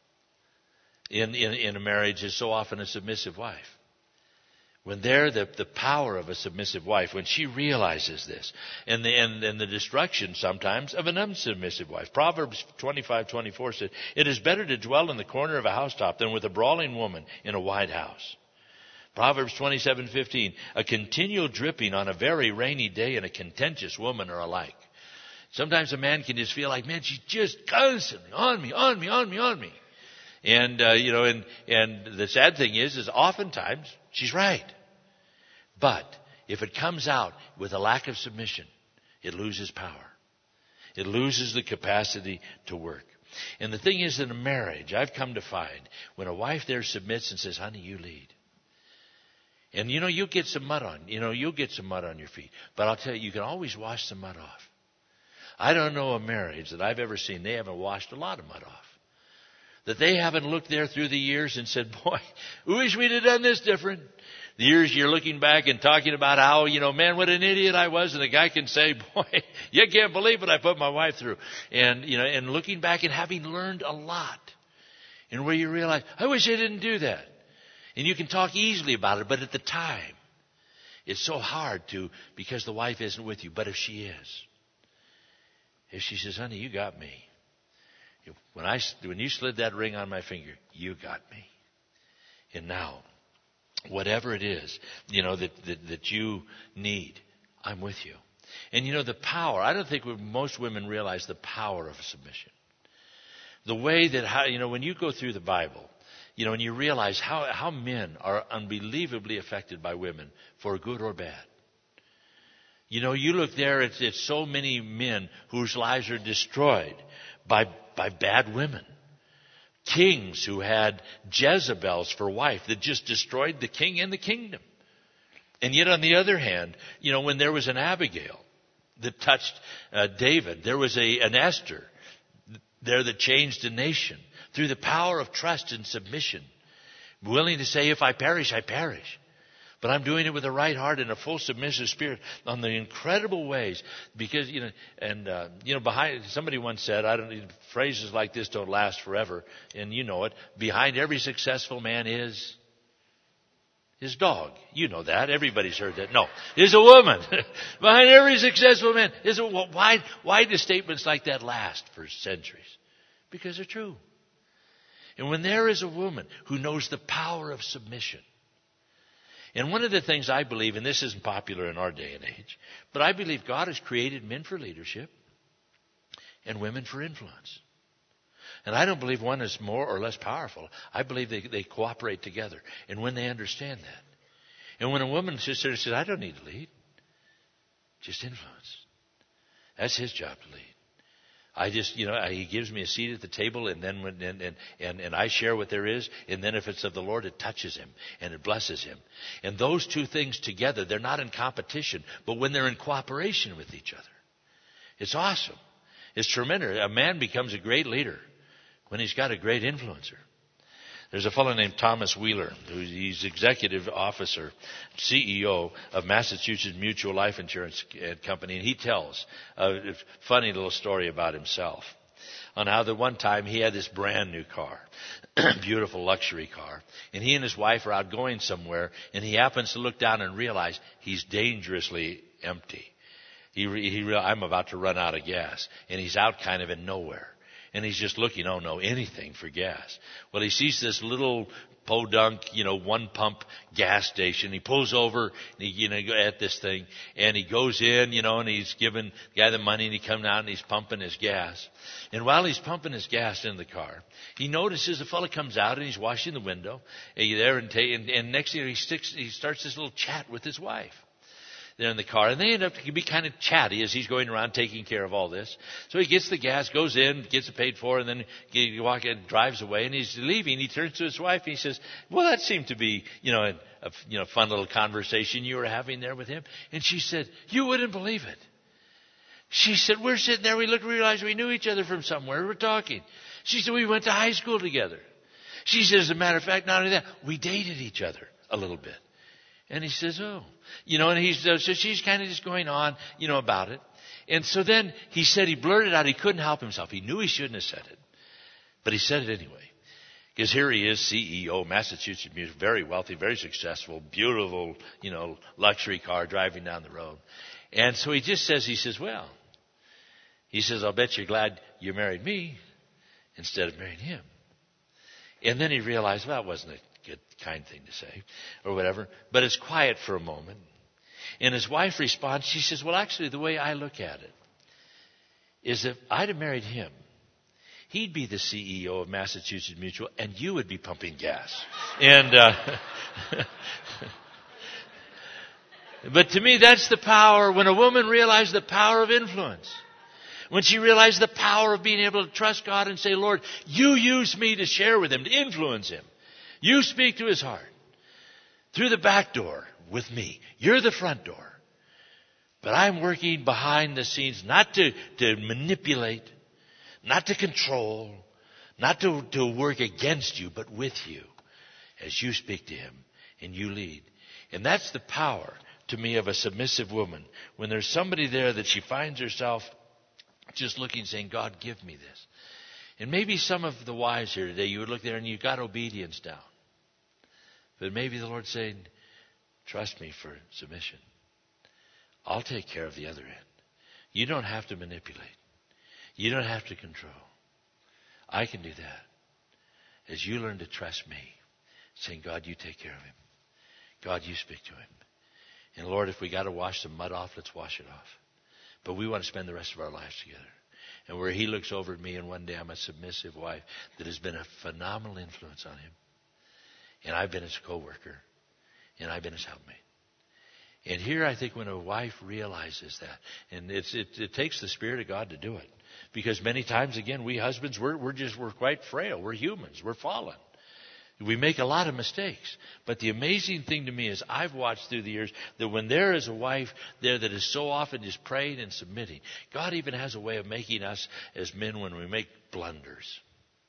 in, in, in a marriage is so often a submissive wife. When they're the, the power of a submissive wife, when she realizes this, and the, and, and the destruction sometimes of an unsubmissive wife. Proverbs twenty-five twenty-four said, it is better to dwell in the corner of a housetop than with a brawling woman in a wide house. Proverbs twenty-seven fifteen, a continual dripping on a very rainy day and a contentious woman are alike. Sometimes a man can just feel like, man, she's just constantly on me, on me, on me, on me. And, uh, you know, and, and the sad thing is, is oftentimes she's right. But if it comes out with a lack of submission, it loses power. It loses the capacity to work. And the thing is, in a marriage, I've come to find, when a wife there submits and says, honey, you lead. And, you know, you'll get some mud on, you know, you'll get some mud on your feet. But I'll tell you, you can always wash some mud off. I don't know a marriage that I've ever seen, they haven't washed a lot of mud off. That they haven't looked there through the years and said, boy, we wish we'd have done this different. The years you're looking back and talking about how, you know, man, what an idiot I was. And the guy can say, boy, you can't believe what I put my wife through. And, you know, and looking back and having learned a lot. And where you realize, I wish I didn't do that. And you can talk easily about it, but at the time, it's so hard to, because the wife isn't with you. But if she is, if she says, honey, you got me. When I, when you slid that ring on my finger, you got me. And now, whatever it is, you know, that, that, that you need, I'm with you. And you know, the power, I don't think most women realize the power of submission. The way that, how, you know, when you go through the Bible, you know, and you realize how, how men are unbelievably affected by women, for good or bad. You know, you look there, it's, it's so many men whose lives are destroyed by, by bad women. Kings who had Jezebels for wife that just destroyed the king and the kingdom. And yet on the other hand, you know, when there was an Abigail that touched uh, David, there was a, an Esther there that changed a nation through the power of trust and submission. Willing to say, if I perish, I perish. But I'm doing it with a right heart and a full submissive spirit on the incredible ways. Because, you know, and, uh, you know, behind, somebody once said, I don't, phrases like this don't last forever. And you know it. Behind every successful man is his dog. You know that. Everybody's heard that. No, is a woman. Behind every successful man is a, why, why do statements like that last for centuries? Because they're true. And when there is a woman who knows the power of submission, and one of the things I believe, and this isn't popular in our day and age, but I believe God has created men for leadership and women for influence. And I don't believe one is more or less powerful. I believe they, they cooperate together. And when they understand that, and when a woman sits there and says, I don't need to lead, just influence. That's his job to lead. I just, you know, he gives me a seat at the table, and then when, and, and, and, and I share what there is, and then if it's of the Lord, it touches him, and it blesses him. And those two things together, they're not in competition, but when they're in cooperation with each other, it's awesome. It's tremendous. A man becomes a great leader when he's got a great influencer. There's a fellow named Thomas Wheeler, who's he's executive officer, C E O of Massachusetts Mutual Life Insurance Company, and he tells a funny little story about himself on how the one time he had this brand new car, beautiful luxury car, and he and his wife are out going somewhere, and he happens to look down and realize he's dangerously empty. He, he I'm about to run out of gas, and he's out kind of in nowhere. And he's just looking, oh no, anything for gas. Well, he sees this little podunk, you know, one pump gas station. He pulls over, and he, you know, at this thing, and he goes in, you know, and he's giving the guy the money, and he comes out and he's pumping his gas. And while he's pumping his gas in the car, he notices a fellow comes out and he's washing the window, and he's there, and, and, and next thing he sticks, he starts this little chat with his wife. They're in the car, and they end up to be kind of chatty as he's going around taking care of all this. So he gets the gas, goes in, gets it paid for, and then he walk in, drives away. And he's leaving. He turns to his wife and he says, "Well, that seemed to be, you know, a, a you know fun little conversation you were having there with him." And she said, "You wouldn't believe it." She said, "We're sitting there. We looked, and realized we knew each other from somewhere. We're talking." She said, "We went to high school together." She said, "As a matter of fact, not only that, we dated each other a little bit." And he says, "Oh, you know," and he's, uh, so she's kind of just going on, you know, about it. And so then he said, he blurted out, he couldn't help himself. He knew he shouldn't have said it, but he said it anyway. Because here he is, C E O, Massachusetts Mutual, very wealthy, very successful, beautiful, you know, luxury car driving down the road. And so he just says, he says, well, he says, "I'll bet you're glad you married me instead of marrying him." And then he realized, well, that wasn't a good, kind thing to say, or whatever. But it's quiet for a moment. And his wife responds, she says, "Well, actually, the way I look at it is if I'd have married him, he'd be the C E O of Massachusetts Mutual, and you would be pumping gas." And, uh, but to me, that's the power, when a woman realizes the power of influence. When she realized the power of being able to trust God and say, "Lord, you use me to share with him, to influence him. You speak to his heart through the back door with me. You're the front door. But I'm working behind the scenes, not to, to manipulate, not to control, not to, to work against you, but with you as you speak to him and you lead." And that's the power to me of a submissive woman. When there's somebody there that she finds herself just looking, saying, "God, give me this." And maybe some of the wives here today, you would look there and you got obedience down. But maybe the Lord's saying, "Trust me for submission. I'll take care of the other end. You don't have to manipulate. You don't have to control. I can do that." As you learn to trust me, saying, "God, you take care of him. God, you speak to him. And Lord, if we got to wash some mud off, let's wash it off. But we want to spend the rest of our lives together." And where he looks over at me and one day I'm a submissive wife that has been a phenomenal influence on him. And I've been his co-worker. And I've been his helpmate. And here I think when a wife realizes that, and it's, it, it takes the Spirit of God to do it. Because many times, again, we husbands, we're, we're just, we're quite frail. We're humans. We're fallen. We make a lot of mistakes. But the amazing thing to me is I've watched through the years that when there is a wife there that is so often just praying and submitting, God even has a way of making us as men when we make blunders.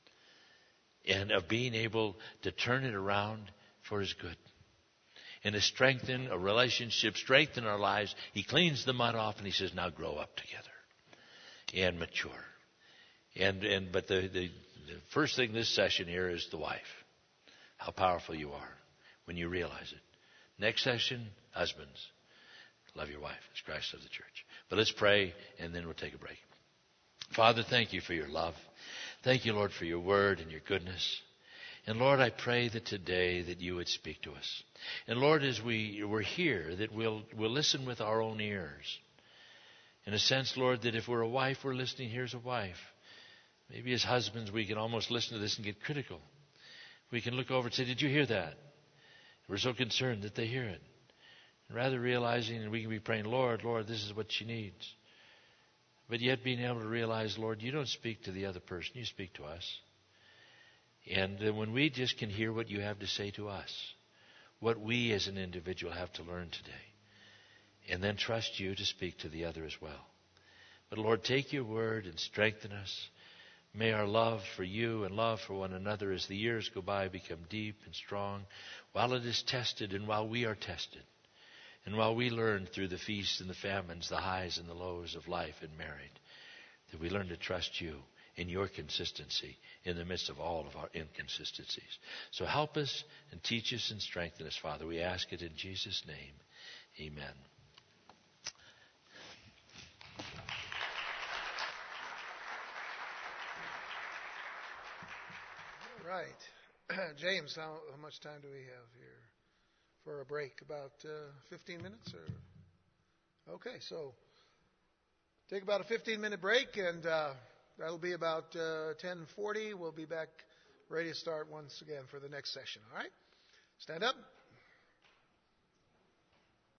And of being able to turn it around for his good. And to strengthen a relationship, strengthen our lives. He cleans the mud off and he says, "Now grow up together and mature." And and but the, the, the first thing this session here is the wife. How powerful you are when you realize it. Next session, husbands. Love your wife as Christ loves the church. But let's pray and then we'll take a break. Father, thank you for your love. Thank you, Lord, for your word and your goodness. And Lord, I pray that today that you would speak to us. And Lord, as we, we're here, that we'll, we'll listen with our own ears. In a sense, Lord, that if we're a wife, we're listening, here's a wife. Maybe as husbands, we can almost listen to this and get critical. We can look over and say, "Did you hear that?" We're so concerned that they hear it. And rather realizing, and we can be praying, "Lord, Lord, this is what she needs." But yet being able to realize, Lord, you don't speak to the other person. You speak to us. And when we just can hear what you have to say to us, what we as an individual have to learn today, and then trust you to speak to the other as well. But Lord, take your word and strengthen us. May our love for you and love for one another as the years go by become deep and strong while it is tested and while we are tested. And while we learn through the feasts and the famines, the highs and the lows of life and married, that we learn to trust you in your consistency in the midst of all of our inconsistencies. So help us and teach us and strengthen us, Father. We ask it in Jesus' name. Amen. right. James, how, how much time do we have here for a break? About uh, fifteen minutes? Or okay, so take about a fifteen minute break, and uh, that'll be about uh, ten forty. We'll be back ready to start once again for the next session. All right? Stand up.